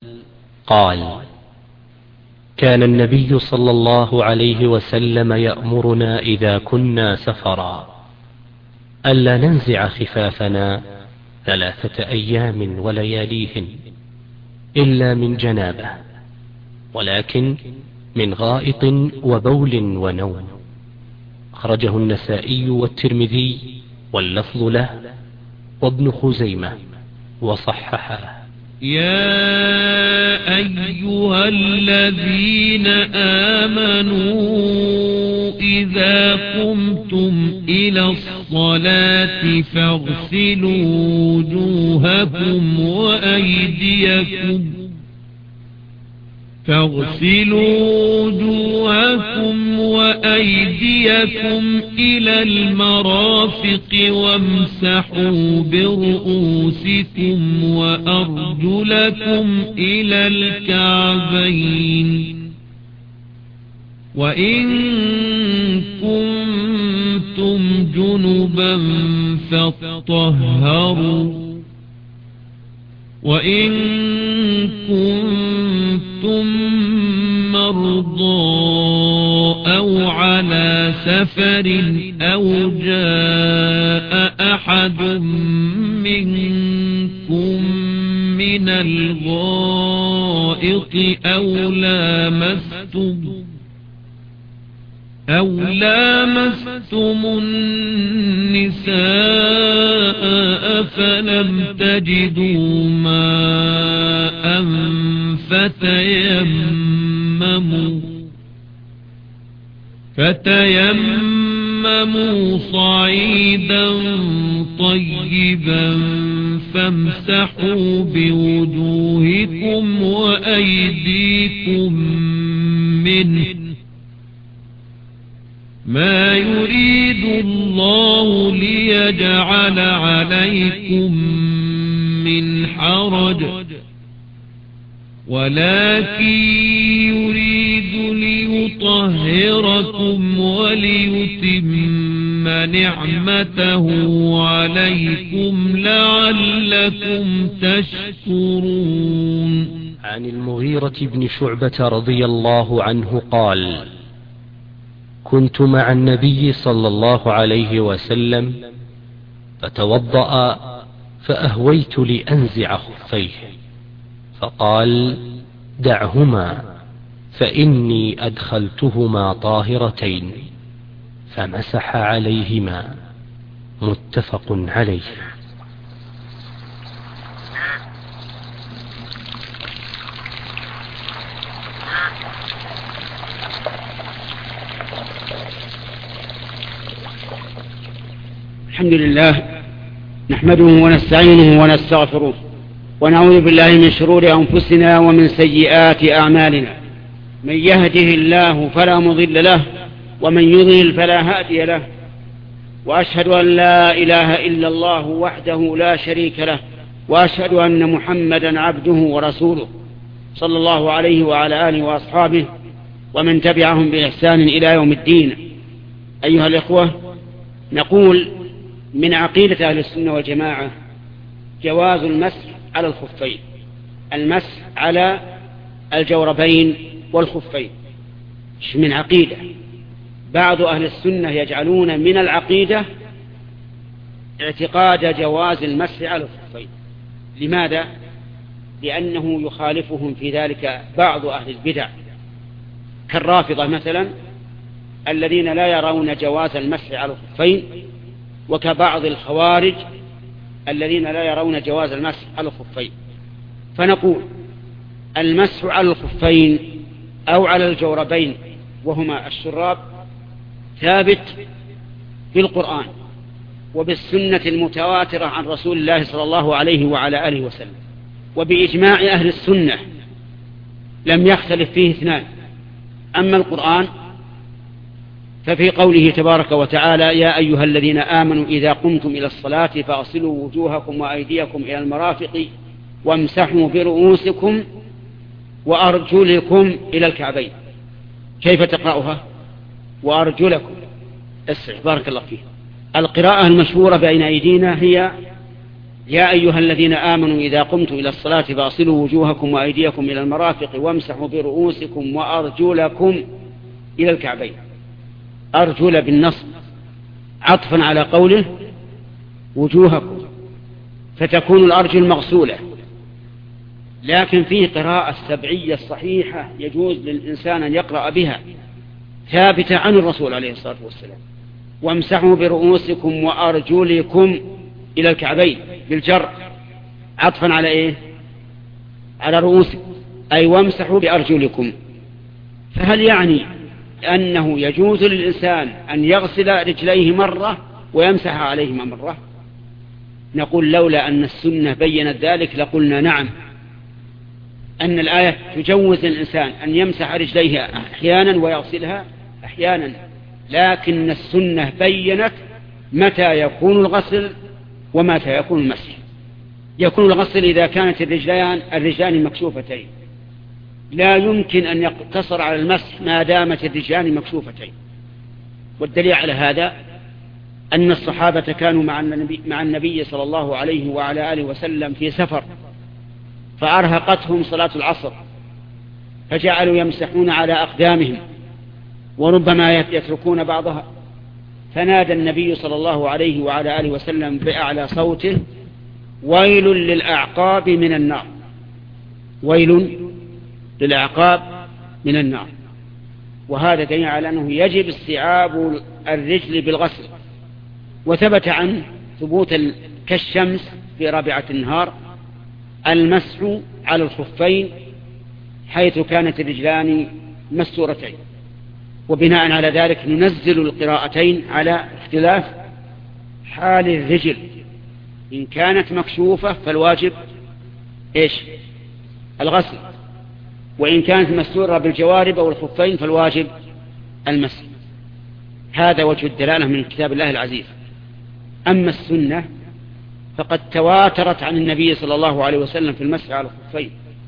قال: كان النبي صلى الله عليه وسلم يأمرنا إذا كنا سفرا ألا ننزع خفافنا 3 أيام ولياليهن إلا من جنابة، ولكن من غائط وبول ونوم. أخرجه النسائي والترمذي واللفظ له وابن خزيمة وصححه. يا أيها الذين آمنوا إذا قمتم إلى الصلاة فاغسلوا وجوهكم وأيديكم إلى المرافق وامسحوا برؤوسكم وأرجلكم إلى الكعبين، وإن كنتم جنبا فاطهروا، وإن كنتم مرضى أو على سفر أو جاء أحد منكم من الغائط أو لامستم النساء فلم تجدوا ماء فتيمموا صعيدا طيبا فامسحوا بوجوهكم وأيديكم منه، ما يريد الله ليجعل عليكم من حرج، ولكن يريد ليطهركم وليتم نعمته عليكم لعلكم تشكرون. عن المغيرة بن شعبة رضي الله عنه قال: كنت مع النبي صلى الله عليه وسلم فتوضأ فأهويت لأنزع خفيه فقال: دعهما فإني أدخلتهما طاهرتين، فمسح عليهما. متفق عليه. الحمد لله نحمده ونستعينه ونستغفره ونعوذ بالله من شرور أنفسنا ومن سيئات أعمالنا، من يهده الله فلا مضل له ومن يضلل فلا هادي له، وأشهد أن لا إله إلا الله وحده لا شريك له، وأشهد أن محمدا عبده ورسوله صلى الله عليه وعلى آله وأصحابه ومن تبعهم بإحسان إلى يوم الدين. أيها الإخوة، نقول من عقيدة أهل السنة والجماعة جواز المسح على الخفين، المسح على الجوربين والخفين. من عقيدة بعض أهل السنة يجعلون من العقيدة اعتقاد جواز المسح على الخفين. لماذا؟ لأنه يخالفهم في ذلك بعض أهل البدع كالرافضة مثلا، الذين لا يرون جواز المسح على الخفين، وكبعض الخوارج الذين لا يرون جواز المسح على الخفين. فنقول المسح على الخفين أو على الجوربين وهما الشراب ثابت بالقرآن وبالسنة المتواترة عن رسول الله صلى الله عليه وعلى آله وسلم، وبإجماع أهل السنة لم يختلف فيه اثنان. أما القرآن ففي قوله تبارك وتعالى: يا أيها الذين آمنوا إذا قمتم إلى الصلاة فاغسلوا وجوهكم وأيديكم إلى المرافق وامسحوا برؤوسكم وأرجلكم إلى الكعبين. كيف تقرأها؟ وأرجلكم. بارك الله فيه. القراءة المشهورة بين أيدينا هي يا أيها الذين آمنوا إذا قمتم إلى الصلاة فاغسلوا وجوهكم وأيديكم إلى المرافق وامسحوا برؤوسكم وأرجلكم إلى الكعبين. أرجل بالنصب عطفا على قوله وجوهكم، فتكون الأرجل مغسولة. لكن فيه قراءة سبعية صحيحة يجوز للإنسان أن يقرأ بها ثابتة عن الرسول عليه الصلاة والسلام: وامسحوا برؤوسكم وأرجلكم إلى الكعبين، بالجر عطفا على إيه؟ على رؤوسكم، أي وامسحوا بأرجلكم. فهل يعني أنه يجوز للإنسان أن يغسل رجليه مرة ويمسح عليهما مرة؟ نقول لولا أن السنة بينت ذلك لقلنا نعم، أن الآية تجوز الإنسان أن يمسح رجليه أحيانا ويغسلها أحيانا، لكن السنة بينت متى يكون الغسل ومتى يكون المسح. يكون الغسل إذا كانت الرجلان مكشوفتين، لا يمكن أن يقتصر على المسح ما دامت الرجلان مكشوفتين. والدليل على هذا أن الصحابة كانوا مع النبي صلى الله عليه وعلى آله وسلم في سفر، فأرهقتهم صلاة العصر فجعلوا يمسحون على أقدامهم وربما يتركون بعضها، فنادى النبي صلى الله عليه وعلى آله وسلم بأعلى صوته: ويل للأعقاب من النار، ويل للأعقاب من النار. وهذا دليل على أنه يجب استيعاب الرجل بالغسل. وثبت عن ثبوت كالشمس في رابعة النهار المسح على الخفين حيث كانت الرجلان مستورتين. وبناء على ذلك ننزل القراءتين على اختلاف حال الرجل، إن كانت مكشوفة فالواجب إيش؟ الغسل، وإن كانت مستورة بالجوارب أو الخفين فالواجب المسح. هذا وجه الدلالة من كتاب الله العزيز. أما السنة فقد تواترت عن النبي صلى الله عليه وسلم في المسح على الخفين،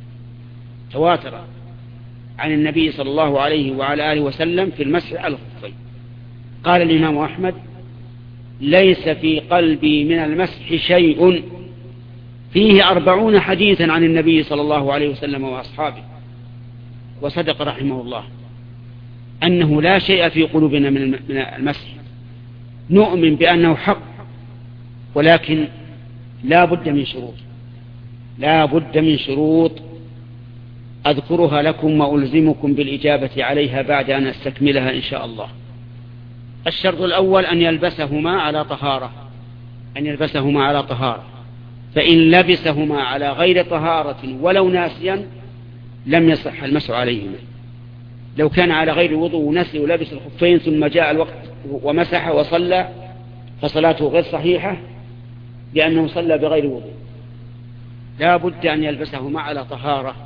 تواترت عن النبي صلى الله عليه وعلى آله وسلم في المسح على الخفين. قال الإمام أحمد: ليس في قلبي من المسح شيء فيه 40 حديثا عن النبي صلى الله عليه وسلم وأصحابه. وصدق رحمه الله أنه لا شيء في قلوبنا من المسح، نؤمن بأنه حق، ولكن لا بد من شروط أذكرها لكم وألزمكم بالإجابة عليها بعد أن أستكملها إن شاء الله. الشرط الأول أن يلبسهما على طهارة، فإن لبسهما على غير طهارة ولو ناسيا لم يصح المسح عليهما. لو كان على غير وضوء ونسي ولبس الخفين ثم جاء الوقت ومسح وصلى فصلاته غير صحيحة لأنه صلى بغير وضوء. لا بد أن يلبسهما على طهارة.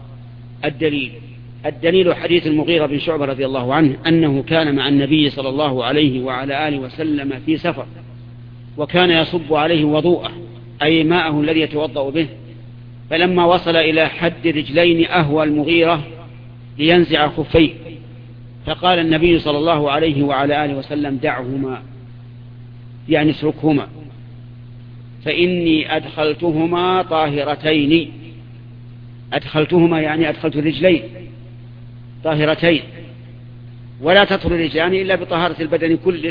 الدليل حديث المغيرة بن شعبة رضي الله عنه أنه كان مع النبي صلى الله عليه وعلى آله وسلم في سفر، وكان يصب عليه وضوءه أي ماءه الذي يتوضأ به، فلما وصل إلى حد رجلين أهوى المغيرة لينزع خفيه، فقال النبي صلى الله عليه وعلى آله وسلم: دعهما، يعني اتركهما، فإني أدخلتهما طاهرتين. أدخلتهما يعني أدخلت الرجلين طاهرتين، ولا تطهر الرجلان إلا بطهارة البدن كله،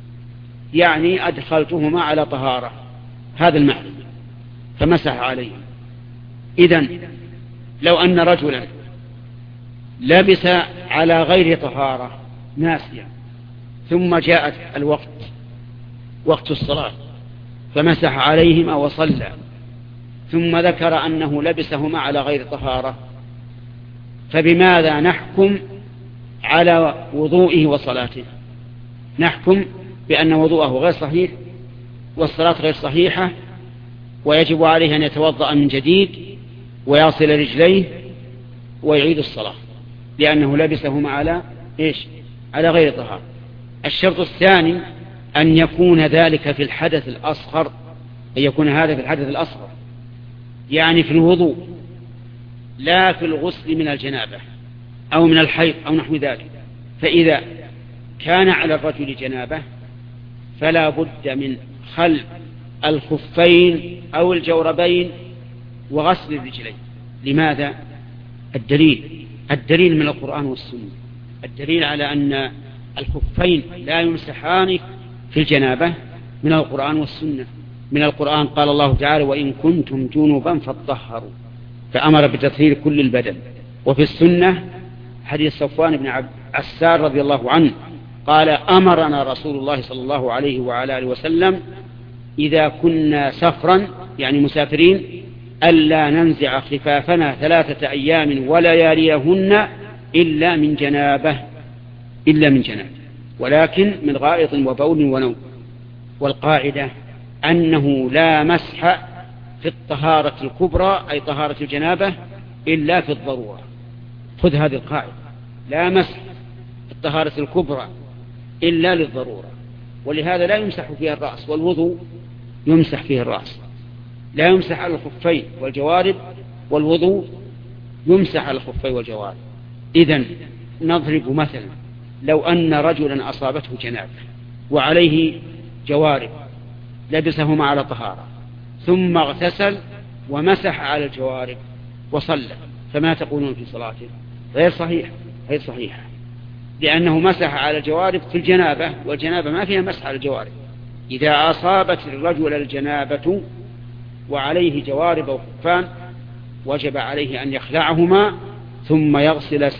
يعني أدخلتهما على طهارة، هذا المعنى. فمسح عليه. إذن لو أن رجلا لبس على غير طهارة ناسيا ثم جاءت وقت الصلاة فمسح عليهما وصلى، ثم ذكر أنه لبسهما على غير طهارة، فبماذا نحكم على وضوئه وصلاته؟ نحكم بأن وضوءه غير صحيح والصلاة غير صحيحة، ويجب عليه أن يتوضأ من جديد ويصل رجليه ويعيد الصلاة لأنه لبسهما على على غير طهارة. الشرط الثاني أن يكون ذلك في الحدث الأصغر، أن يكون هذا في الحدث الأصغر، يعني في الوضوء، لا في الغسل من الجنابة أو من الحيض أو نحو ذلك. فإذا كان على الرجل جنابة فلا بد من خلع الخفين أو الجوربين وغسل الرجلين. لماذا؟ الدليل من القرآن والسنة، الدليل على أن الخفين لا يمسحان في الجنابة من القرآن والسنة. من القرآن قال الله تعالى: وإن كنتم جنبا فاطهروا، فأمر بتطهير كل البدن. وفي السنة حديث صفوان بن عسار رضي الله عنه قال: أمرنا رسول الله صلى الله عليه وعلى آله وسلم إذا كنا سفرا يعني مسافرين ألا ننزع خفافنا 3 أيام ولياليهن إلا من جنابة ولكن من غائط وبول ونوم. والقاعدة أنه لا مسح في الطهارة الكبرى أي طهارة الجنابة إلا في الضرورة. خذ هذه القاعدة: لا مسح في الطهارة الكبرى إلا للضرورة. ولهذا لا يمسح فيها الرأس، والوضوء يمسح فيه الرأس، لا يمسح على الخفين والجوارب، والوضوء يمسح على الخفين والجوارب. إذن نضرب مثلا: لو أن رجلا أصابته جنابة وعليه جوارب لبسهما على طهارة ثم اغتسل ومسح على الجوارب وصلى، فما تقولون في صلاته؟ غير صحيح، لأنه مسح على الجوارب في الجنابة، والجنابة ما فيها مسح على الجوارب. إذا أصابت الرجل الجنابة وعليه جوارب وخفان وجب عليه أن يخلعهما ثم يغسل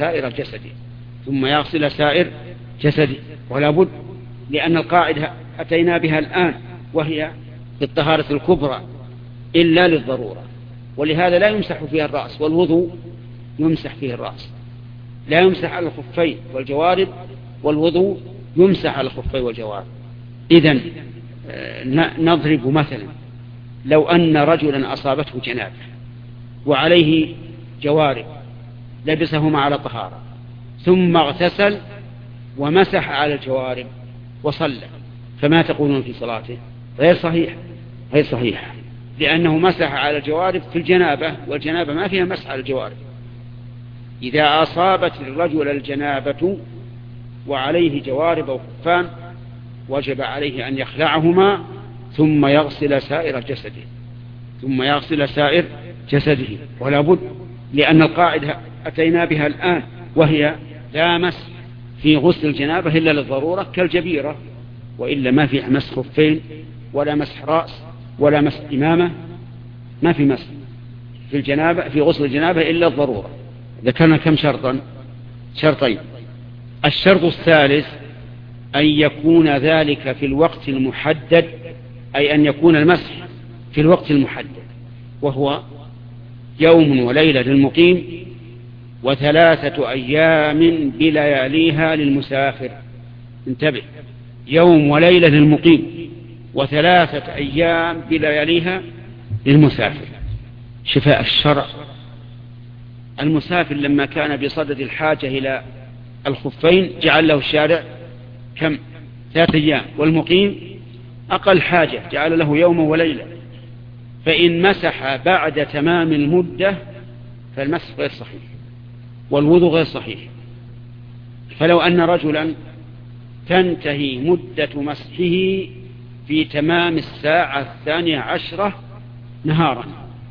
سائر جسده ولا بد، لأن القاعدة أتينا بها الآن وهي في الطهارة الكبرى إلا للضرورة. ولهذا لا يمسح فيها الرأس، والوضوء يمسح فيه الرأس، لا يمسح على الخفين والجوارب، والوضوء يمسح على الخفين والجوارب. إذن نضرب مثلا: لو أن رجلا أصابته جنابة وعليه جوارب لبسهما على طهارة ثم اغتسل ومسح على الجوارب وصلى، فما تقولون في صلاته؟ غير صحيح، لأنه مسح على الجوارب في الجنابة، والجنابة ما فيها مسح على الجوارب. إذا أصابت الرجل الجنابة وعليه جوارب وخفان وجب عليه أن يخلعهما ثم يغسل سائر جسده ولا بد، لأن القاعدة أتينا بها الآن وهي لا مسح في غسل الجنابة إلا للضرورة كالجبيرة، وإلا ما في مسح خفين ولا مسح رأس ولا مسح إمامة، ما في مسح في غسل الجنابة إلا الضرورة. ذكرنا كم شرطين. الشرط الثالث أن يكون ذلك في الوقت المحدد، أي أن يكون المسح في الوقت المحدد، وهو يوم وليلة للمقيم و3 أيام بلياليها للمسافر. انتبه: يوم وليلة للمقيم و3 أيام بلياليها للمسافر. شفاء الشرع. المسافر لما كان بصدد الحاجة إلى الخفين جعل له الشارع كم؟ 3 أيام، والمقيم أقل حاجة جعل له يوم وليلة. فإن مسح بعد تمام المدة فالمسح غير صحيح والوضوء غير صحيح. فلو أن رجلا تنتهي مدة مسحه في تمام 12:10 نهارا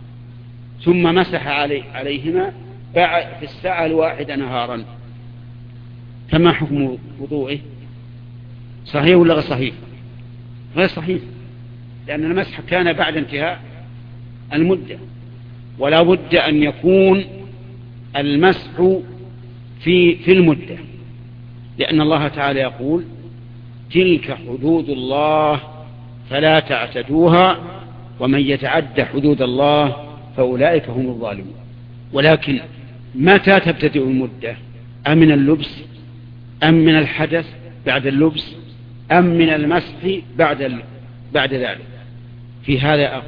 ثم مسح عليهما في 1:01 نهارا، فما حكم وضوئه؟ صحيح ولا غير صحيح؟ غير صحيح، لأن المسح كان بعد انتهاء المدة، ولا بد أن يكون المسح في المدة، لأن الله تعالى يقول: تلك حدود الله فلا تعتدوها ومن يتعد حدود الله فأولئك هم الظالمون. ولكن متى تبتدئ المدة؟ أم من اللبس، أم من الحدث بعد اللبس، أم من المسح بعد ذلك؟ في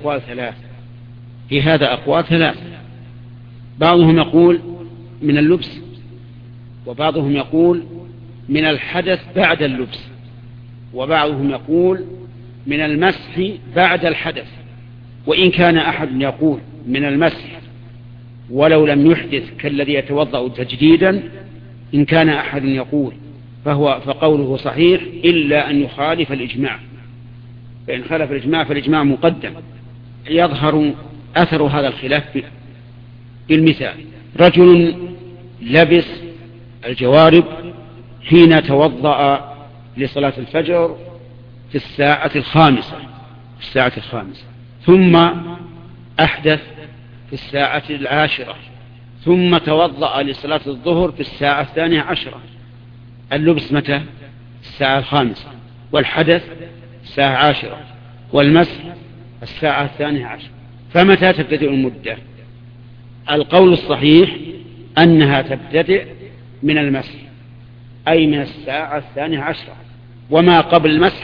هذا أقوال ثلاث. بعضهم يقول من اللبس، وبعضهم يقول من الحدث بعد اللبس، وبعضهم يقول من المسح بعد الحدث. وإن كان أحد يقول من المسح ولو لم يحدث كالذي يتوضأ تجديدا، إن كان أحد يقول فقوله صحيح إلا أن يخالف الإجماع، فإن خالف الإجماع فالإجماع مقدم. يظهر أثر هذا الخلاف بالمثال: رجل لبس الجوارب حين توضأ لصلاة الفجر في الساعة الخامسة، ثم أحدث في الساعة 10، ثم توضأ لصلاة الظهر في الساعة 12. اللبس متى؟ الساعة 5، والحدث الساعة 10، والمسح الساعة 12. فمتى تبتدئ المدة؟ القول الصحيح أنها تبتدئ من المسح، أي من الساعة 12، وما قبل المسح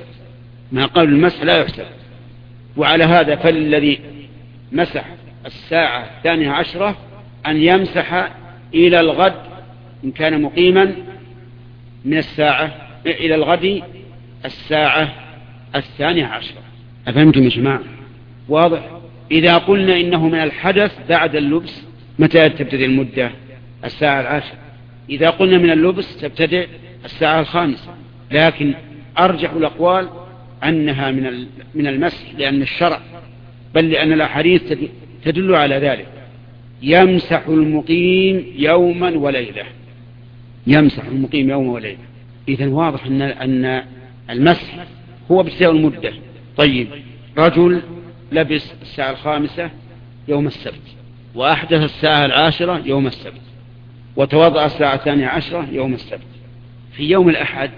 لا يحسب. وعلى هذا فالذي مسح الساعة 12 أن يمسح إلى الغد إن كان مقيما من الساعة إلى الغد الساعة 12. أفهمتم يا جماعة؟ واضح؟ إذا قلنا إنه من الحدث بعد اللبس متى تبتدئ المدة؟ الساعة 10. إذا قلنا من اللبس تبتدئ الساعة 5. لكن أرجح الأقوال أنها من المسح، لأن الشرع بل لأن الأحاديث تدل على ذلك. يمسح المقيم يوما وليلة. إذن واضح أن المسح هو ابتداء المدة. طيب، رجل لبس الساعة 5 يوم السبت، وأحدث الساعة 10 يوم السبت، وتوضأ الساعة 12 يوم السبت. في يوم الأحد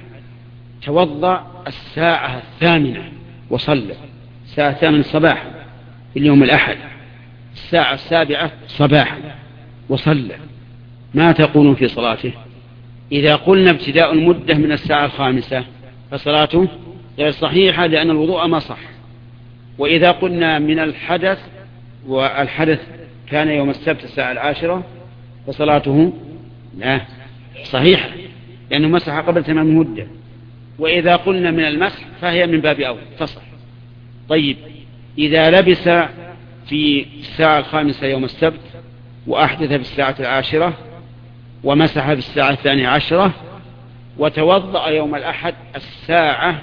توضأ الساعة 8 وصلى الساعة 8 صباحا في اليوم الأحد، الساعة 7 صباحا وصلى. ما تقولون في صلاته؟ إذا قلنا ابتداء المدة من الساعة 5 فصلاته غير صحيحة، لأن الوضوء ما صح. وإذا قلنا من الحدث، والحدث كان يوم السبت الساعة 10، فصلاته لا صحيحة، لأنه مسح قبل تمام المدة. وإذا قلنا من المسح فهي من باب أول تصح. طيب، إذا لبس في الساعة 5 يوم السبت، وأحدث في الساعة 10، ومسح في الساعة 12، وتوضأ يوم الأحد الساعة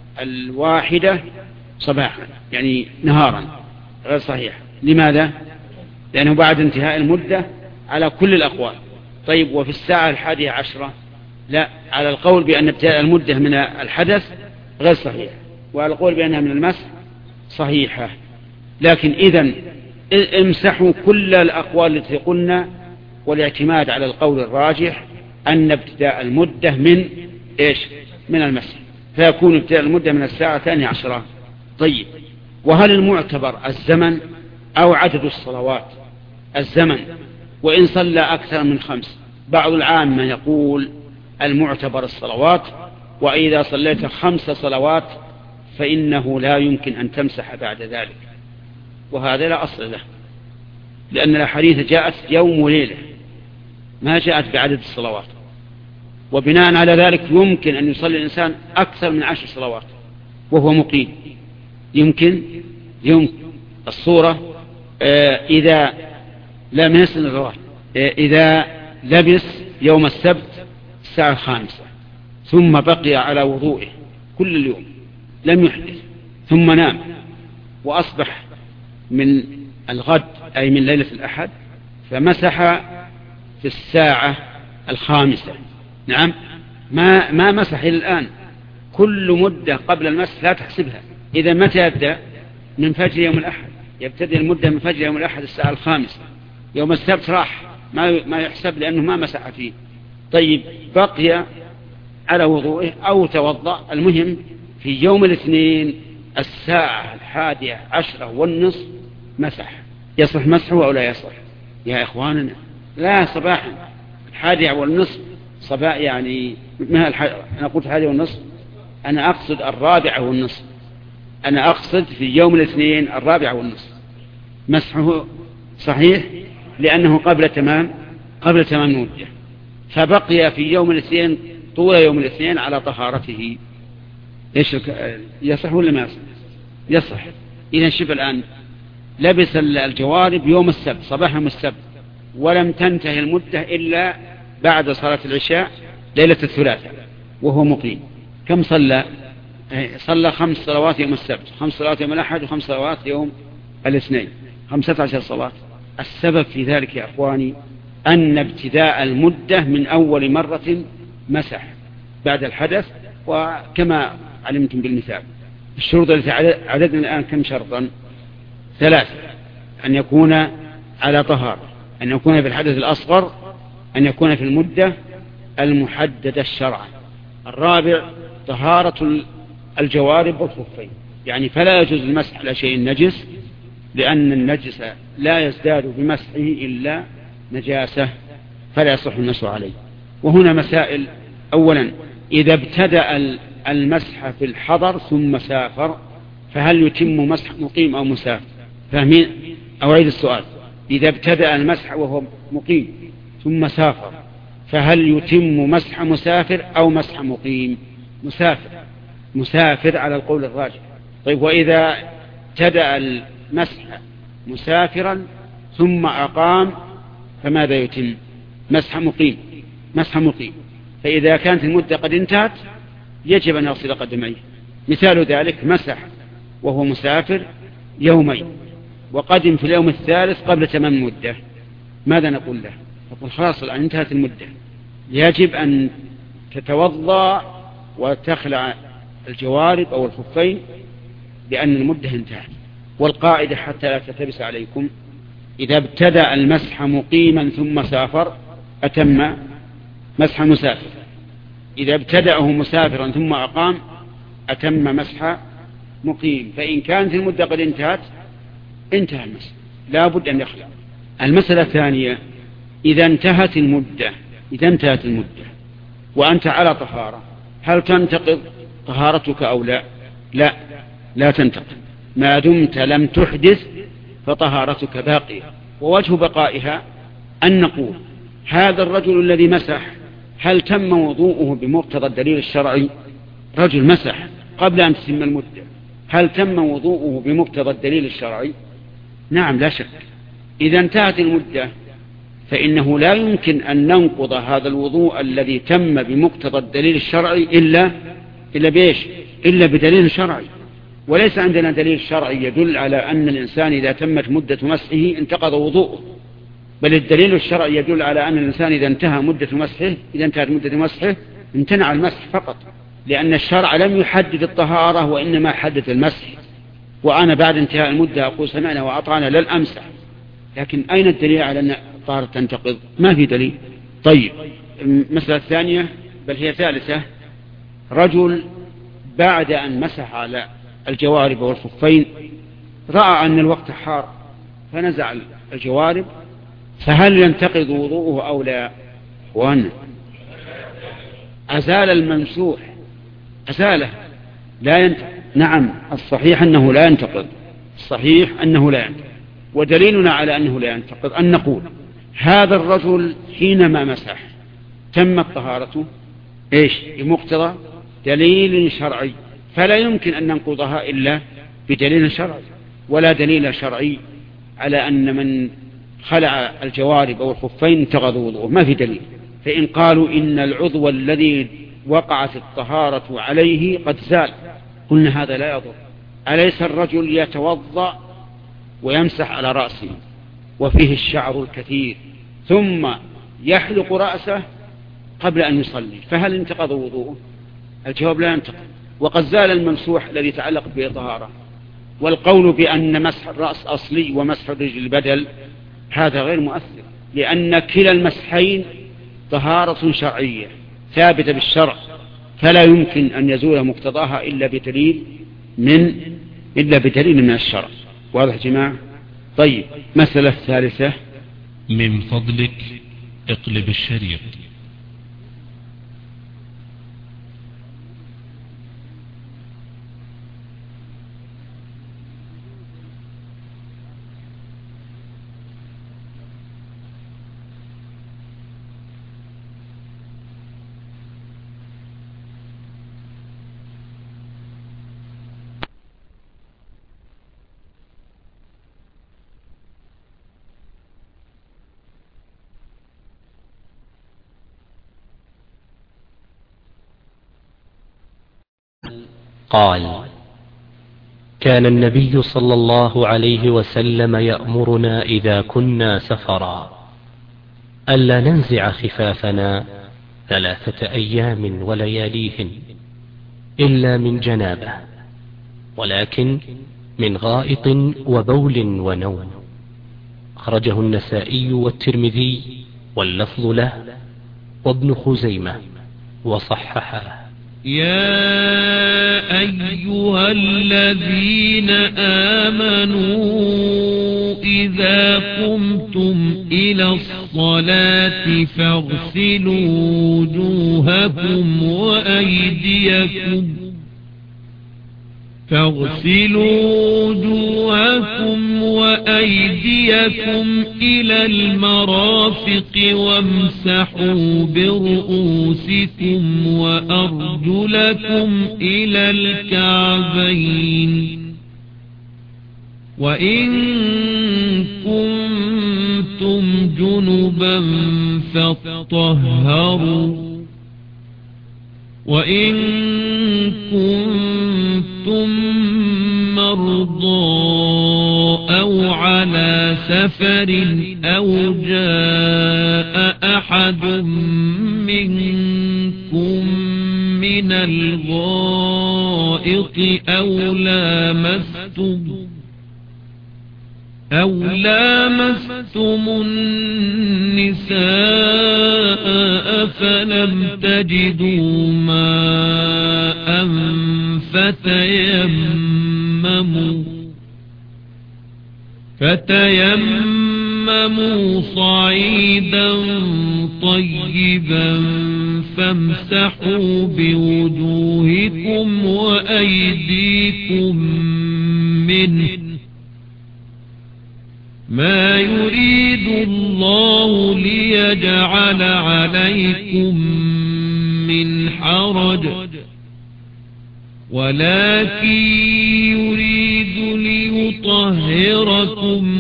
1 صباحا، يعني نهارا، غير صحيح. لماذا؟ لأنه بعد انتهاء المدة على كل الأقوال. طيب، وفي الساعة 11 لا، على القول بأن ابتداء المدة من الحدث غير صحيح، وعلى القول بأنها من المسح صحيحة. لكن إذن امسحوا كل الأقوال التي قلنا، والاعتماد على القول الراجح أن ابتداء المدة من إيش؟ من المسح، فيكون ابتداء المدة من الساعة 12. طيب، وهل المعتبر الزمن أو عدد الصلوات؟ الزمن، وإن صلى أكثر من 5. بعض العامة يقول المعتبر الصلوات، وإذا صليت 5 صلوات فإنه لا يمكن أن تمسح بعد ذلك، وهذا لا أصل له، لأن الحديث جاءت يوم وليلة، ما جاءت بعدد الصلوات. وبناء على ذلك يمكن أن يصلي الإنسان أكثر من 10 صلوات وهو مقيم. يمكن الصورة إذا لا من يسن الرواه، إذا لبس يوم السبت الساعة 5 ثم بقي على وضوئه كل اليوم لم يحدث، ثم نام وأصبح من الغد أي من ليلة الأحد، فمسح في الساعة 5. نعم، ما مسح إلى الآن. كل مدة قبل المسح لا تحسبها. إذا متى يبدأ؟ من فجر يوم الأحد، يبتدئ المدة من فجر يوم الأحد الساعة 5. يوم السبت راح، ما يحسب لأنه ما مسح فيه. طيب، بقي على وضوئه أو توضأ، المهم في يوم الاثنين الساعة 11:30 مسح. يصح مسحه أو لا يصح يا إخواننا؟ لا، صباحا 11:30 صباح، يعني أنا قلت 11:30، أنا أقصد 4:30. أنا أقصد في يوم الاثنين 4:30 مسحه صحيح، لأنه قبل تمام المدة. فبقي في يوم الاثنين طول يوم الاثنين على طهارته. يصح ولا ما يصح؟ يصح. إذا شوف الآن، لبس الجوارب يوم السبت صباح يوم السبت، ولم تنتهي المدة إلا بعد صلاة العشاء ليلة الثلاثاء وهو مقيم. كم صلى؟ صلى 5 صلوات يوم السبت، 5 صلوات يوم الأحد، و5 صلوات يوم الاثنين، 15 صلاة. السبب في ذلك يا أخواني أن ابتداء المدة من أول مرة مسح بعد الحدث، وكما علمتم بالمثال. الشروط التي عددنا الآن كم شرطا؟ 3: أن يكون على طهارة، أن يكون في الحدث الأصغر، أن يكون في المدة المحددة الشرعا. الرابع: طهارة الجوارب والخفين، يعني فلا يجوز المسح على شيء نجس، لأن النجس لا يزداد بمسحه إلا نجاسة، فلا يصح المسح عليه. وهنا مسائل. أولا: إذا ابتدأ المسح في الحضر ثم سافر، فهل يتم مسح مقيم أو مسافر؟ فاهمين؟ أعيد السؤال: إذا ابتدأ المسح وهو مقيم ثم سافر، فهل يتم مسح مسافر أو مسح مقيم؟ مسافر على القول الراجح. طيب، وإذا ابتدأ المسح مسافرا ثم أقام، فماذا يتم؟ مسح مقيم. فإذا كانت المدة قد انتهت يجب أن يغسل قدميه. مثال ذلك: مسح وهو مسافر يومين، وقدم في اليوم الثالث قبل تمام المدة، ماذا نقول له؟ نقول خلاص الآن انتهت المدة، يجب أن تتوضأ وتخلع الجوارب أو الخفين، لأن المدة انتهت. والقاعدة حتى لا تلتبس عليكم: إذا ابتدأ المسح مقيما ثم سافر أتم مسح مسافر، إذا ابتدأه مسافرا ثم أقام أتم مسح مقيم. فإن كانت المدة قد انتهى المسح، لا بد أن يخلع. المسألة الثانية: إذا انتهت المدة وأنت على طهارة، هل تنتقض طهارتك أو لا؟ لا تنتقض ما دمت لم تحدث، فطهارتك باقية. ووجه بقائها أن نقول: هذا الرجل الذي مسح هل تم وضوءه بمقتضى الدليل الشرعي؟ رجل مسح قبل أن تتم المدة، هل تم وضوءه بمقتضى الدليل الشرعي؟ نعم، لا شك. إذا انتهت المدة فإنه لا يمكن أن ننقض هذا الوضوء الذي تم بمقتضى الدليل الشرعي إلا بدليل شرعي. وليس عندنا دليل شرعي يدل على أن الإنسان إذا تمت مدة مسحه انتقض وضوءه، بل الدليل الشرعي يدل على أن الإنسان إذا انتهت مدة مسحه امتنع المسح فقط، لأن الشرع لم يحدد الطهارة وإنما حدد المسح. وأنا بعد انتهاء المدة أقول سمعنا وأطعنا لن أمسح، لكن أين الدليل على أن الطهارة تنتقض؟ ما في دليل. طيب، المسألة الثانية بل هي ثالثة: رجل بعد أن مسح على الجوارب والخفين رأى أن الوقت حار فنزع الجوارب، فهل ينتقض وضوءه أو لا؟ وأن أزال الممسوح أزاله لا ينتقض. نعم، الصحيح أنه لا ينتقض، ودليلنا على أنه لا ينتقض أن نقول: هذا الرجل حينما مسح تمت طهارته بمقتضى دليل شرعي، فلا يمكن أن ننقضها إلا بدليل شرعي، ولا دليل شرعي على أن من خلع الجوارب أو الخفين انتقض وضوءه، ما في دليل. فإن قالوا إن العضو الذي وقعت الطهارة عليه قد زال، قلنا هذا لا يضر. أليس الرجل يتوضأ ويمسح على رأسه وفيه الشعر الكثير ثم يحلق رأسه قبل أن يصلي، فهل انتقض وضوءه؟ الجواب: لا ينتقض، وقد زال الممسوح الذي تعلق به طهارة. والقول بأن مسح الرأس أصلي ومسح الرجل بدل هذا غير مؤثر، لأن كلا المسحين طهارة شرعية ثابتة بالشرع، فلا يمكن أن يزول مقتضاها إلا بدليل من الشرع. واضح يا جماعة؟ طيب، مسألة الثالثة: من فضلك اقلب الشريط. قال: كان النبي صلى الله عليه وسلم يأمرنا إذا كنا سفرا ألا ننزع خفافنا 3 أيام ولياليهن إلا من جنابة، ولكن من غائط وبول ونوم. أخرجه النسائي والترمذي واللفظ له وابن خزيمة وصححه. يا أيها الذين آمنوا إذا قمتم إلى الصلاة فاغسلوا وجوهكم وأيديكم إلى المرافق وامسحوا برؤوسكم وأرجلكم إلى الكعبين، وإن كنتم جنبا فاطهروا، وإن كنتم مرضى أو على سفر أو جاء أحد منكم من الغائط أو لامستم النساء فلم تجدوا ماء فتيمموا صعيدا طيبا فامسحوا بوجوهكم وأيديكم منه، ما يريد الله ليجعل عليكم من حرج، ولكن يريد ليطهركم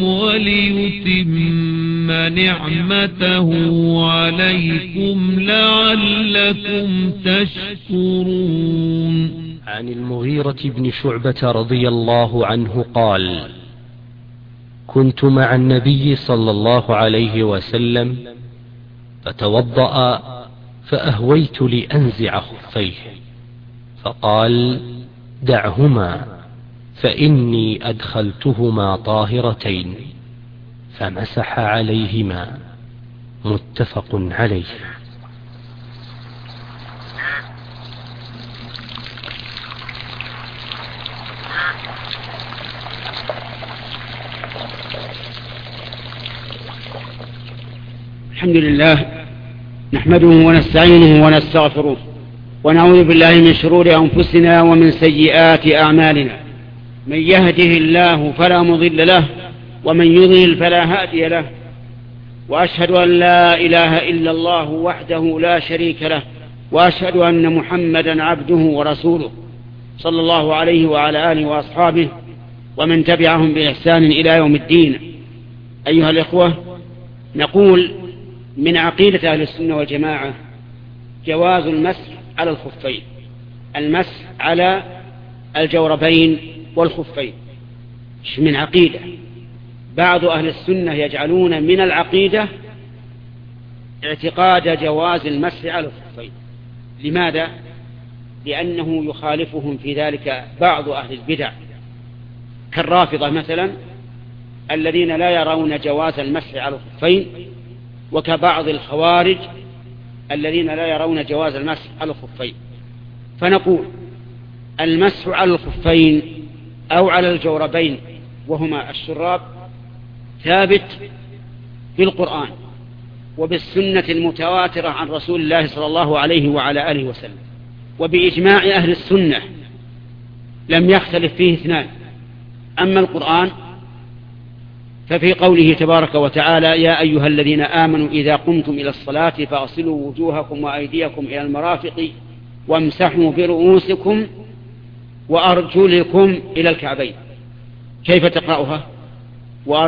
وليتم نعمته عليكم لعلكم تشكرون. عن المغيرة بن شعبة رضي الله عنه قال: كنت مع النبي صلى الله عليه وسلم فتوضأ فأهويت لأنزع خفيه فقال: دعهما فإني أدخلتهما طاهرتين، فمسح عليهما. متفق عليه. الحمد لله نحمده ونستعينه ونستغفره ونعوذ بالله من شرور أنفسنا ومن سيئات أعمالنا، من يهده الله فلا مضل له ومن يضلل فلا هادي له، وأشهد أن لا إله إلا الله وحده لا شريك له، وأشهد أن محمدا عبده ورسوله صلى الله عليه وعلى آله وأصحابه ومن تبعهم بإحسان إلى يوم الدين. أيها الإخوة، نقول من عقيدة أهل السنة والجماعة جواز المسح على الخفين، المسح على الجوربين والخفين. من عقيدة بعض أهل السنة يجعلون من العقيدة اعتقاد جواز المسح على الخفين. لماذا؟ لأنه يخالفهم في ذلك بعض أهل البدع كالرافضة مثلا، الذين لا يرون جواز المسح على الخفين، وكبعض الخوارج الذين لا يرون جواز المسح على الخفين. فنقول المسح على الخفين أو على الجوربين وهما الشراب ثابت في القرآن وبالسنة المتواترة عن رسول الله صلى الله عليه وعلى آله وسلم، وبإجماع أهل السنة لم يختلف فيه اثنان. أما القرآن ففي قوله تبارك وتعالى: يا أيها الذين آمنوا إذا قمتم إلى الصلاة فاغسلوا وجوهكم وأيديكم إلى المرافق وامسحوا برؤوسكم وأرجلكم إلى الكعبين. كيف تقرأها؟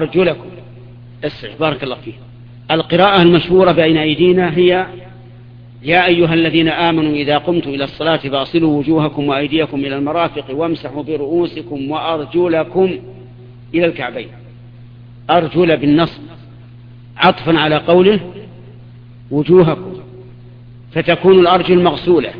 وأرجلكم. بارك الله فيه. القراءة المشهورة بين أيدينا هي يا أيها الذين آمنوا إذا قمتم إلى الصلاة فاغسلوا وجوهكم وأيديكم إلى المرافق وامسحوا برؤوسكم وأرجلكم إلى الكعبين. أرجل بالنصب عطفا على قوله وجوهكم، فتكون الأرجل مغسولة.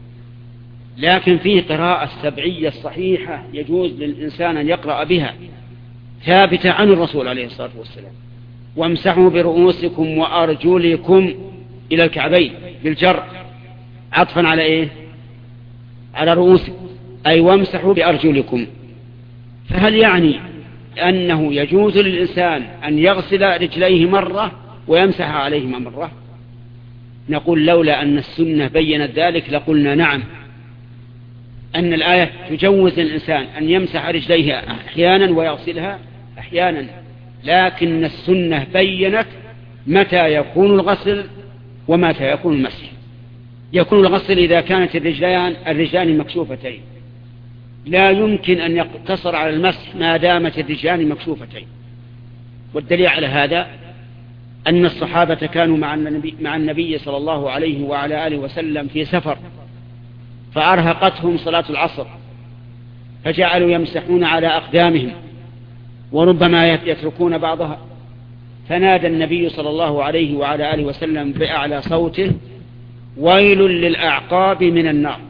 لكن فيه قراءة سبعية صحيحة يجوز للإنسان أن يقرأ بها ثابتة عن الرسول عليه الصلاة والسلام: وامسحوا برؤوسكم وأرجلكم إلى الكعبين، بالجر عطفا على إيه؟ على رؤوسكم، أي وامسحوا بأرجلكم. فهل يعني أنه يجوز للإنسان أن يغسل رجليه مرة ويمسح عليهما مرة؟ نقول لولا أن السنة بيّنت ذلك لقلنا نعم، أن الآية تجوز الإنسان أن يمسح رجليه أحيانا ويغسلها أحيانا، لكن السنة بيّنت متى يكون الغسل ومتى يكون المسح. يكون الغسل إذا كانت الرجلان مكشوفتين، لا يمكن أن يقتصر على المسح ما دامت الرجلان مكشوفتين. والدليل على هذا أن الصحابة كانوا مع النبي صلى الله عليه وعلى آله وسلم في سفر، فأرهقتهم صلاة العصر فجعلوا يمسحون على أقدامهم وربما يتركون بعضها، فنادى النبي صلى الله عليه وعلى آله وسلم بأعلى صوته: ويل للأعقاب من النار،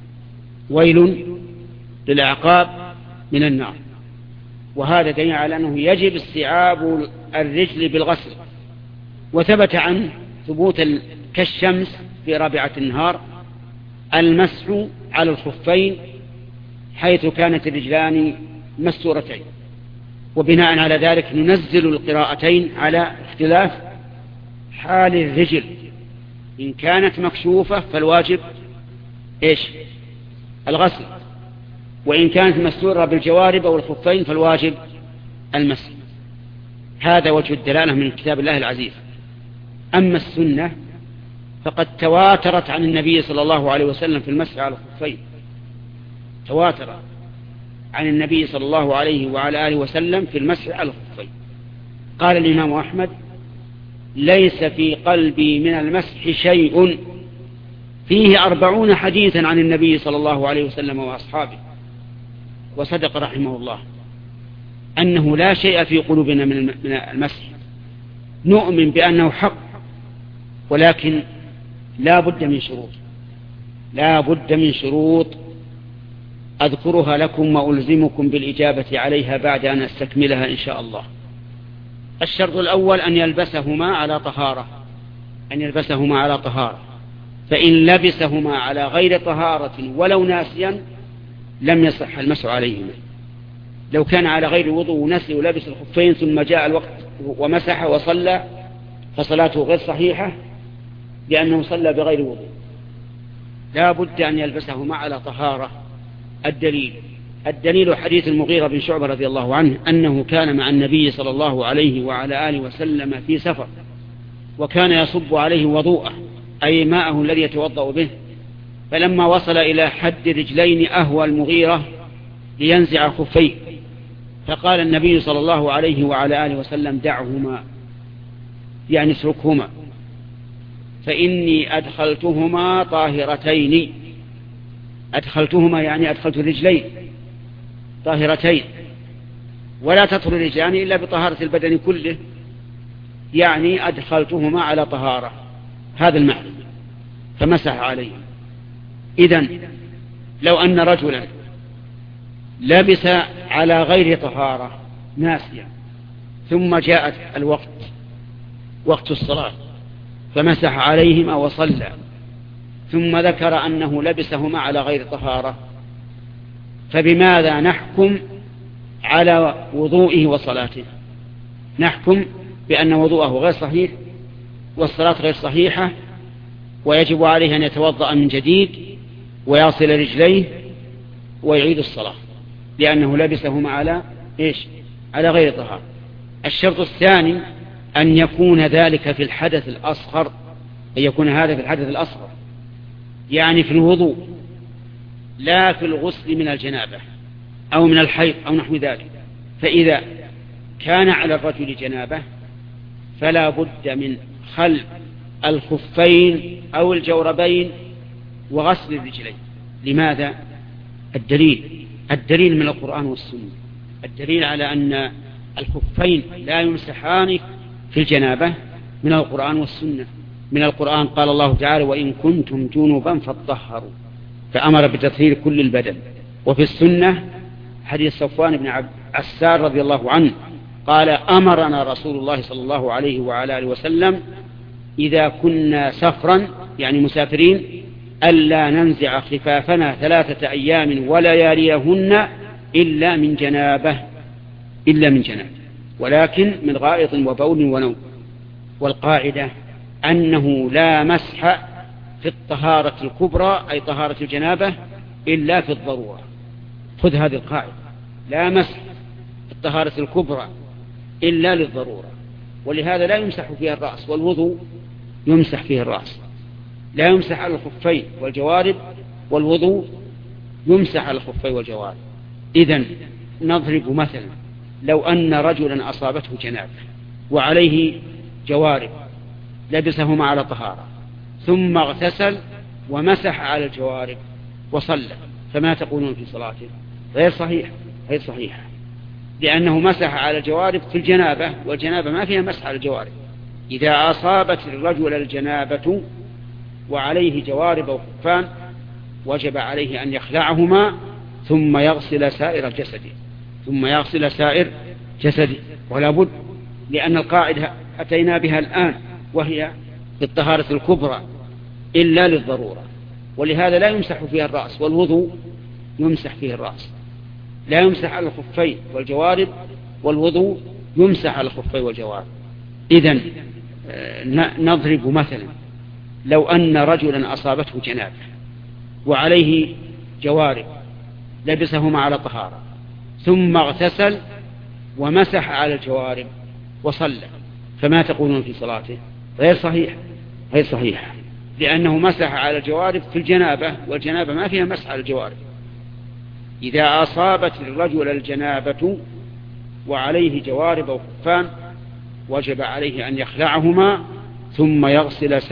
ويل للأعقاب من النار. وهذا دليل على أنه يجب استيعاب الرجل بالغسل. وثبت عن ثبوت كالشمس في رابعة النهار المسح على الخفين حيث كانت الرجلان مستورتين. وبناء على ذلك ننزل القراءتين على اختلاف حال الرجل، إن كانت مكشوفة فالواجب إيش؟ الغسل، وإن كانت مستورة بالجوارب أو الخفين فالواجب المسح. هذا وجه الدلالة من كتاب الله العزيز. أما السنة فقد تواترت عن النبي صلى الله عليه وسلم في المسح على الخفين، تواتر عن النبي صلى الله عليه وعلى آله وسلم في المسح على الخفين. قال الإمام أحمد: ليس في قلبي من المسح شيء فيه 40 حديثا عن النبي صلى الله عليه وسلم وأصحابه. وصدق رحمه الله أنه لا شيء في قلوبنا من المسح، نؤمن بأنه حق، ولكن لا بد من شروط أذكرها لكم وألزمكم بالإجابة عليها بعد أن أستكملها إن شاء الله. الشرط الأول أن يلبسهما على طهارة، فإن لبسهما على غير طهارة ولو ناسيا لم يصح المسح عليهما. لو كان على غير وضوء ونسي ولبس الخفين ثم جاء الوقت ومسح وصلى فصلاته غير صحيحة لأنه صلى بغير وضوء. لا بد أن يلبسهما على طهارة. الدليل حديث المغيرة بن شعبة رضي الله عنه أنه كان مع النبي صلى الله عليه وعلى آله وسلم في سفر، وكان يصب عليه وضوءه أي ماءه الذي يتوضأ به، فلما وصل إلى حد رجلين أهوى المغيرة لينزع خفيه، فقال النبي صلى الله عليه وعلى آله وسلم: دعهما، يعني اتركهما، فإني أدخلتهما طاهرتين. أدخلتهما يعني أدخلت الرجلين طاهرتين، ولا تطهر الرجلان إلا بطهارة البدن كله، يعني أدخلتهما على طهارة، هذا المعنى. فمسح عليه. إذن لو أن رجلا لبس على غير طهارة ناسيا ثم جاءت الوقت، وقت الصلاة، فمسح عليهما وصلى، ثم ذكر أنه لبسهما على غير طهارة، فبماذا نحكم على وضوئه وصلاته؟ نحكم بأن وضوءه غير صحيح والصلاة غير صحيحة، ويجب عليه أن يتوضأ من جديد ويصل رجليه ويعيد الصلاة لأنه لبسهما على إيش؟ على غير طهارة. الشرط الثاني أن يكون ذلك في الحدث الأصغر، أن يكون هذا في الحدث الأصغر، يعني في الوضوء، لا في الغسل من الجنابة أو من الحيض أو نحو ذلك. فإذا كان على الرجل جنابة فلا بد من خلع الخفين أو الجوربين وغسل الرجلين. لماذا؟ الدليل من القرآن والسنة، الدليل على أن الخفين لا يمسحان في الجنابة من القرآن والسنة. من القرآن قال الله تعالى: وإن كنتم جنبا فاطهروا، فأمر بتطهير كل البدن. وفي السنة حديث صفوان بن عسار رضي الله عنه قال: أمرنا رسول الله صلى الله عليه وعلى آله وسلم إذا كنا سفرا يعني مسافرين ألا ننزع خفافنا 3 أيام ولياليهن إلا من جنابة ولكن من غائط وبول ونوم. والقاعدة أنه لا مسح في الطهارة الكبرى أي طهارة الجنابة إلا في الضرورة. خذ هذه القاعدة: لا مسح في الطهارة الكبرى إلا للضرورة. ولهذا لا يمسح فيها الرأس، والوضوء يمسح فيه الرأس. لا يمسح على الخفين والجوارب، والوضوء يمسح على الخفين والجوارب. إذن نضرب مثلا: لو أن رجلا أصابته جنابة وعليه جوارب لبسهما على طهارة، ثم اغتسل ومسح على الجوارب وصلى، فما تقولون في صلاته؟ غير صحيح، لأنه مسح على الجوارب في الجنابة، والجنابة ما فيها مسح على الجوارب. إذا أصابت الرجل الجنابة وعليه جوارب أو خفان وجب عليه أن يخلعهما ثم يغسل سائر جسده. ولا بد، لأن القاعدة أتينا بها الآن وهي في الطهارة الكبرى إلا للضرورة. ولهذا لا يمسح فيها الرأس، والوضوء يمسح فيه الرأس. لا يمسح على الخفين والجوارب، والوضوء يمسح على الخفين والجوارب. إذن نضرب مثلا: لو أن رجلا أصابته جنابة وعليه جوارب لبسهما على طهارة، ثم اغتسل ومسح على الجوارب وصلى، فما تقولون في صلاته؟ غير صحيح، لأنه مسح على الجوارب في الجنابة، والجنابة ما فيها مسح على الجوارب. إذا أصابت الرجل الجنابة وعليه جوارب أو خفان وجب عليه أن يخلعهما ثم يغسل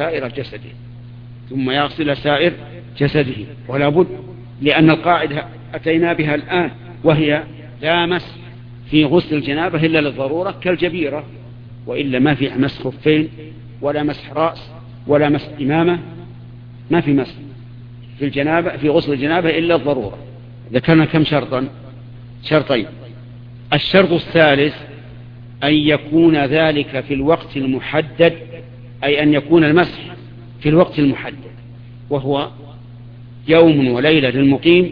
سائر جسده. ولا بد، لأن القاعدة أتينا بها الآن وهي لا مسح في غسل الجنابة إلا للضرورة كالجبيرة، وإلا ما في مسح خفين ولا مسح رأس ولا مسح إمامة، ما في مسح في الجنابة في غسل الجنابة إلا الضرورة. ذكرنا كم شرطين. الشرط الثالث أن يكون ذلك في الوقت المحدد، أي أن يكون المسح في الوقت المحدد، وهو يوم وليلة للمقيم،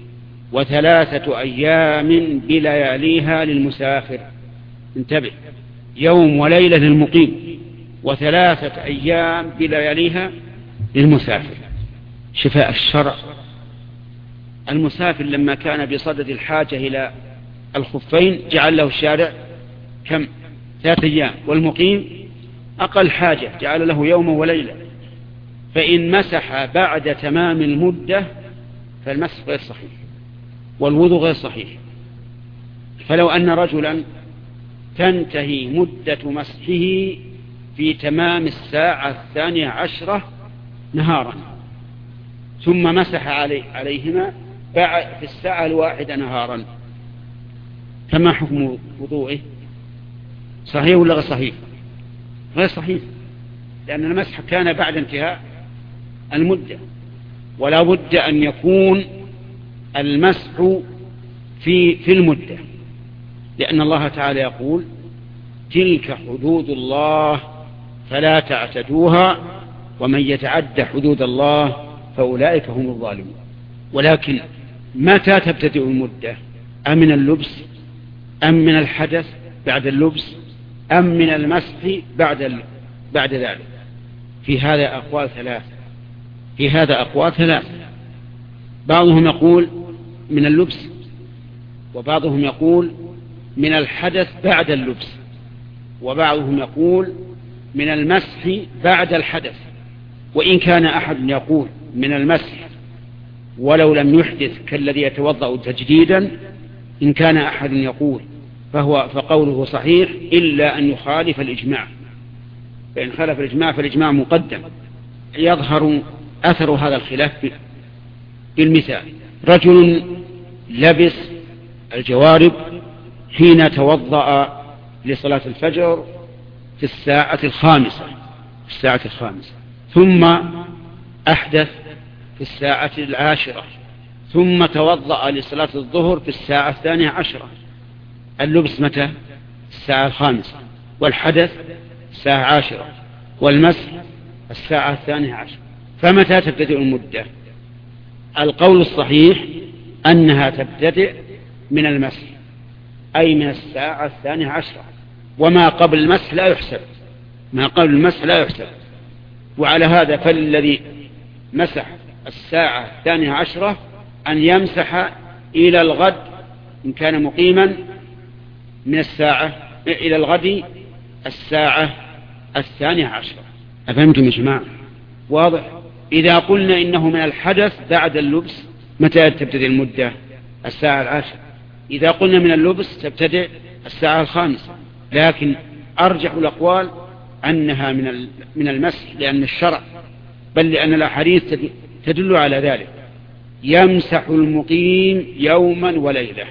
3 أيام بلياليها للمسافر. انتبه: يوم وليلة للمقيم، 3 أيام بلياليها للمسافر. شفاء الشرع. المسافر لما كان بصدد الحاجة إلى الخفين جعل له الشارع كم؟ 3 أيام، والمقيم أقل حاجة جعل له يوم وليلة. فإن مسح بعد تمام المدة فالمسح غير صحيح والوضوء غير صحيح. فلو أن رجلا تنتهي مدة مسحه في تمام 12:10 نهارا، ثم مسح عليهما في 1:01 نهارا، فما حكم وضوءه؟ صحيح ولا غير صحيح؟ غير صحيح، لأن المسح كان بعد انتهاء المدة. ولا بد أن يكون المسح في المدة، لأن الله تعالى يقول: تلك حدود الله فلا تعتدوها ومن يتعد حدود الله فأولئك هم الظالمون. ولكن متى تبتدئ المدة؟ أم من اللبس، أم من الحدث بعد اللبس، أم من المسح بعد ذلك؟ في هذا أقوال ثلاث. بعضهم يقول من اللبس، وبعضهم يقول من الحدث بعد اللبس، وبعضهم يقول من المسح بعد الحدث. وإن كان أحد يقول من المسح ولو لم يحدث كالذي يتوضأ تجديدا، إن كان أحد يقول فقوله صحيح، إلا أن يخالف الإجماع، فإن خالف الإجماع فالإجماع مقدم. يظهر أثر هذا الخلاف بالمثال: رجل لبس الجوارب حين توضأ لصلاة الفجر في الساعة الخامسة، ثم أحدث في الساعة 10، ثم توضأ لصلاة الظهر في الساعة 12. اللبس متى؟ الساعة 5، والحدث الساعة 10، والمسح الساعة 12. فمتى تبتدئ المدة؟ القول الصحيح أنها تبتدئ من المسح، أي من الساعة 12، وما قبل المسح لا يحسب. وعلى هذا فالذي مسح الساعة 12 أن يمسح إلى الغد إن كان مقيما من الساعة إلى الغد الساعة 12. أفهمتم يا جماعة؟ واضح؟ إذا قلنا إنه من الحدث بعد اللبس متى تبتدئ المدة؟ الساعة 10. إذا قلنا من اللبس تبتدئ الساعة 5. لكن أرجح الأقوال أنها من المسح، لأن الشرع بل لأن الأحاديث تدل على ذلك. يمسح المقيم يوما وليلة.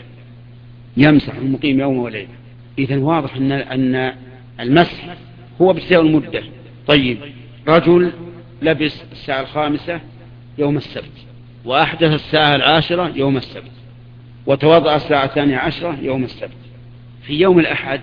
إذن واضح أن المسح هو ابتداء المدة. طيب، رجل لبس الساعة 5 يوم السبت، وأحدث الساعة 10 يوم السبت، وتوضأ الساعة 12 يوم السبت. في يوم الأحد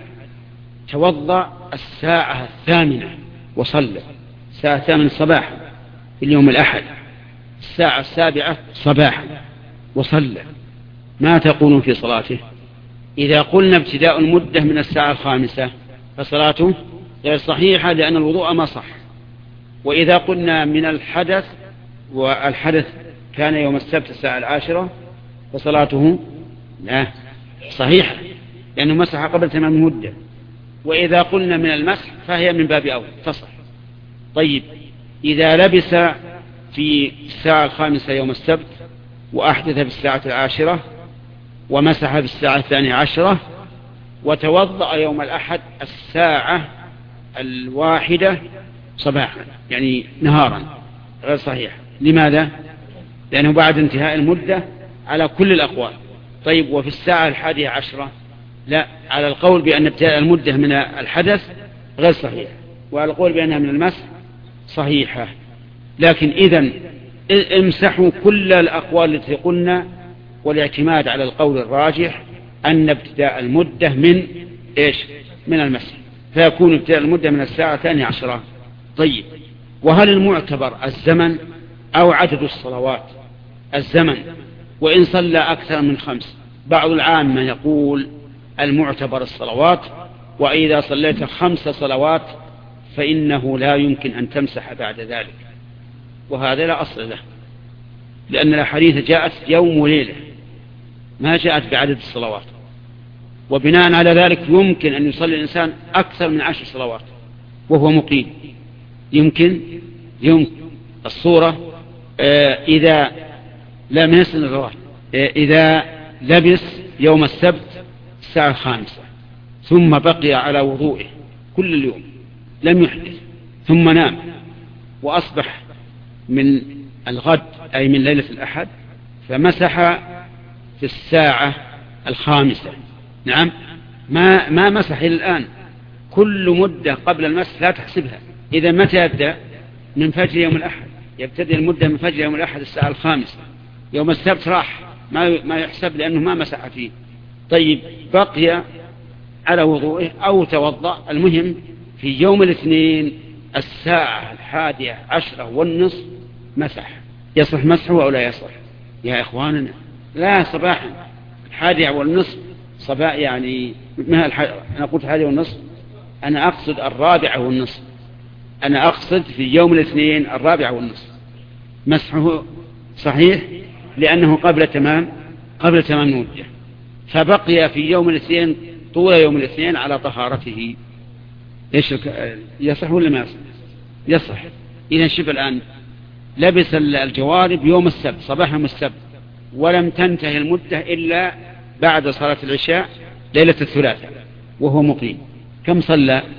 توضأ الساعة 8 وصلى الساعة 8 صباحا في اليوم الأحد، الساعة 7 صباحا وصلى. ما تقولون في صلاته؟ إذا قلنا ابتداء المدة من الساعة 5 فصلاته غير صحيحة، لأن الوضوء ما صح. وإذا قلنا من الحدث، والحدث كان يوم السبت الساعة 10، فصلاته لا صحيحة، لأنه مسح قبل تمام المدة. وإذا قلنا من المسح فهي من باب أول تصح. طيب، إذا لبس في الساعة 5 يوم السبت، وأحدث في الساعة 10، ومسح في الساعة 12، وتوضأ يوم الأحد الساعة 1 صباحا، يعني نهارا، غير صحيح. لماذا؟ لأنه بعد انتهاء المدة على كل الأقوال. طيب، وفي الساعة 11 لا، على القول بأن ابتداء المدة من الحدث غير صحيح، وعلى القول بأنها من المسح صحيحة. لكن إذن امسحوا كل الأقوال التي قلنا، والاعتماد على القول الراجح أن ابتداء المدة من إيش؟ من المسح، فيكون ابتداء المدة من الساعة 12. طيب، وهل المعتبر الزمن أو عدد الصلوات؟ الزمن، وإن صلى أكثر من 5. بعض العامة يقول المعتبر الصلوات، وإذا صليت 5 صلوات فإنه لا يمكن أن تمسح بعد ذلك، وهذا لا أصل له، لأن الأحاديث جاءت يوم وليلة، ما جاءت بعدد الصلوات. وبناء على ذلك يمكن أن يصلي الإنسان أكثر من 10 صلوات وهو مقيم. يمكن الصورة إذا لا من يسن الرواح، إذا لبس يوم السبت الساعة 5 ثم بقي على وضوئه كل اليوم لم يحدث، ثم نام وأصبح من الغد أي من ليلة الأحد، فمسح في الساعة 5. نعم، ما مسح إلى الآن، كل مدة قبل المسح لا تحسبها. إذا متى يبدأ؟ من فجر يوم الأحد، يبتدئ المدة من فجر يوم الأحد الساعة 5. يوم السبت راح ما يحسب لأنه ما مسح فيه. طيب، بقي على وضوئه أو توضأ، المهم في يوم الاثنين الساعة 11:30 مسح. يصح مسحه أو لا يصح يا إخواننا؟ لا، صباحا 11:30 صباح، يعني أنا قلت 11:30، أنا أقصد 4:30. أنا أقصد في يوم الاثنين 4:30 مسحه صحيح، لأنه قبل تمام المدة، فبقي في يوم الاثنين طول يوم الاثنين على طهارته. يصح ولا ما يصح؟ إذا شوف الآن، لبس الجوارب يوم السبت صباح يوم السبت، ولم تنتهي المدة إلا بعد صلاة العشاء ليلة الثلاثاء وهو مقيم. كم صلى؟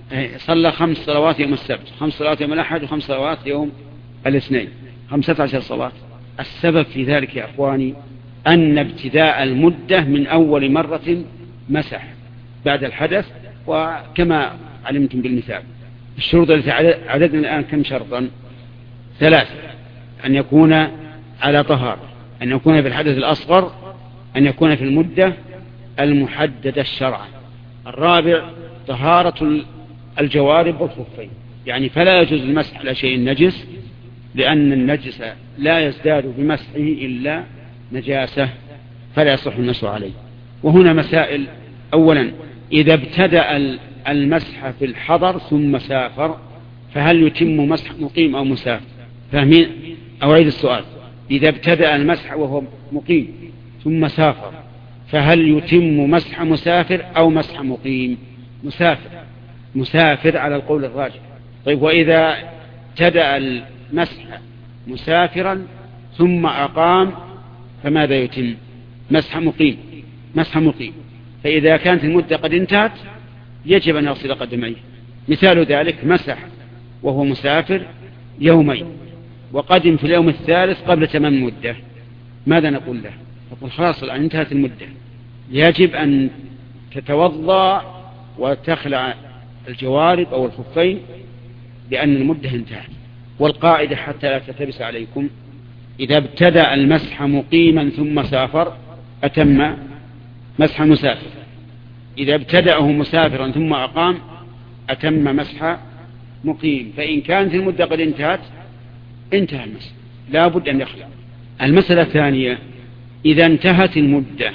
صلى 5 صلوات يوم السبت، 5 صلوات يوم الأحد، و5 صلوات يوم الاثنين، 15 صلاة. السبب في ذلك يا أخواني أن ابتداء المدة من أول مرة مسح بعد الحدث، وكما علمتم بالمثال. الشروط التي عددنا الآن كم شرطا؟ 3: أن يكون على طهارة، أن يكون في الحدث الأصغر، أن يكون في المدة المحددة الشرعا. الرابع: طهارة الجوارب والخفين، يعني فلا يجوز المسح على شيء نجس، لأن النجس لا يزداد بمسحه إلا نجاسة، فلا يصح المسح عليه. وهنا مسائل. أولا: إذا ابتدأ المسح في الحضر ثم سافر، فهل يتم مسح مقيم أو مسافر؟ فاهمين؟ أعيد السؤال: إذا ابتدأ المسح وهو مقيم ثم سافر، فهل يتم مسح مسافر أو مسح مقيم؟ مسافر على القول الراجح. طيب، وإذا ابتدأ المسح مسافرا ثم أقام، فماذا يتم؟ مسح مقيم. فإذا كانت المدة قد انتهت يجب أن يغسل قدميه. مثال ذلك: مسح وهو مسافر يومين، وقدم في اليوم الثالث قبل تمام المدة، ماذا نقول له؟ نقول خلاص الآن انتهت المدة، يجب أن تتوضأ وتخلع الجوارب أو الخفين لأن المدة انتهت. والقاعدة حتى لا تلتبس عليكم: إذا ابتدأ المسح مقيما ثم سافر أتم مسح مسافر، إذا ابتدأه مسافرا ثم أقام أتم مسح مقيم. فإن كانت المدة قد انتهى المسح، لا بد أن يخلع. المسألة الثانية: إذا انتهت المدة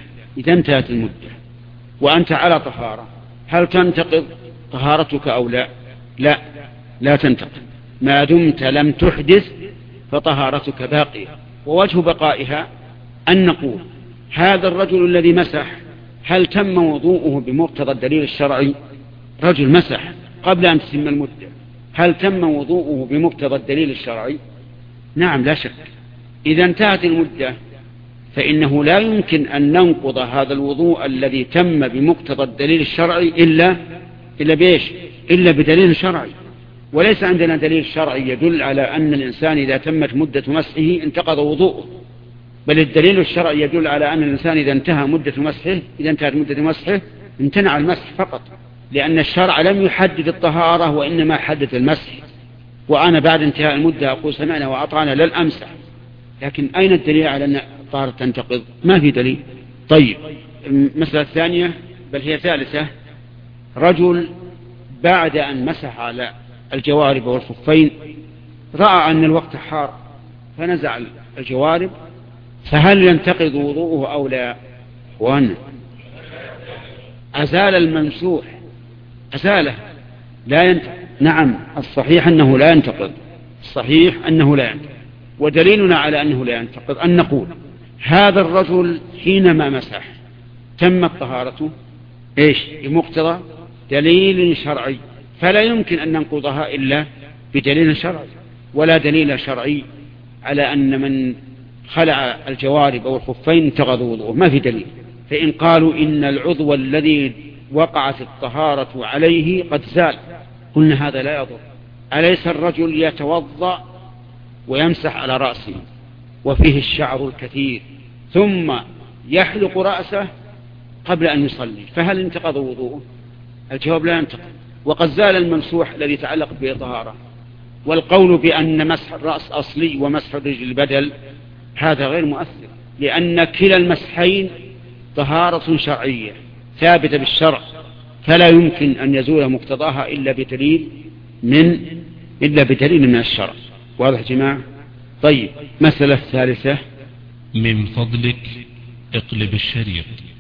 وأنت على طهارة، هل تنتقض طهارتك أو لا؟ لا تنتقض ما دمت لم تحدث، فطهارتك باقية. ووجه بقائها أن نقول: هذا الرجل الذي مسح هل تم وضوءه بمقتضى الدليل الشرعي؟ رجل مسح قبل أن تتم المدة، هل تم وضوءه بمقتضى الدليل الشرعي؟ نعم، لا شك. إذا انتهت المدة فإنه لا يمكن أن ننقض هذا الوضوء الذي تم بمقتضى الدليل الشرعي إلا بدليل شرعي. وليس عندنا دليل شرعي يدل على أن الإنسان إذا تمت مدة مسحه انتقض وضوءه، بل الدليل الشرعي يدل على أن الإنسان إذا انتهت مدة مسحه امتنع المسح فقط، لأن الشرع لم يحدد الطهارة وإنما حدد المسح. وأنا بعد انتهاء المدة أقول سمعنا وأطعنا لن أمسح، لكن أين الدليل على أن الطهارة تنتقض؟ ما في دليل. طيب، المسألة الثانية بل هي ثالثة: رجل بعد أن مسح على الجوارب والخفين رأى أن الوقت حار فنزع الجوارب، فهل ينتقض وضوءه أو لا؟ وأن أزال الممسوح أزاله لا ينتقض. نعم، الصحيح أنه لا ينتقض، ودليلنا على أنه لا ينتقض أن نقول: هذا الرجل حينما مسح تمت طهارته بمقتضى دليل شرعي، فلا يمكن أن ننقضها إلا بدليل شرعي، ولا دليل شرعي على أن من خلع الجوارب أو الخفين انتقض وضوءه، ما في دليل. فإن قالوا إن العضو الذي وقعت الطهارة عليه قد زال، قلنا هذا لا يضر. أليس الرجل يتوضأ ويمسح على رأسه وفيه الشعر الكثير ثم يحلق رأسه قبل أن يصلي، فهل انتقض وضوءه؟ الجواب: لا ينتقض، وقد زال الممسوح الذي تعلق به طهارة. والقول بأن مسح الرأس أصلي ومسح الرجل بدل هذا غير مؤثر، لأن كلا المسحين طهارة شرعية ثابتة بالشرع، فلا يمكن أن يزول مقتضاها إلا بدليل من الشرع. واضح يا جماعة؟ طيب، مسألة ثالثة: من فضلك اقلب الشريط.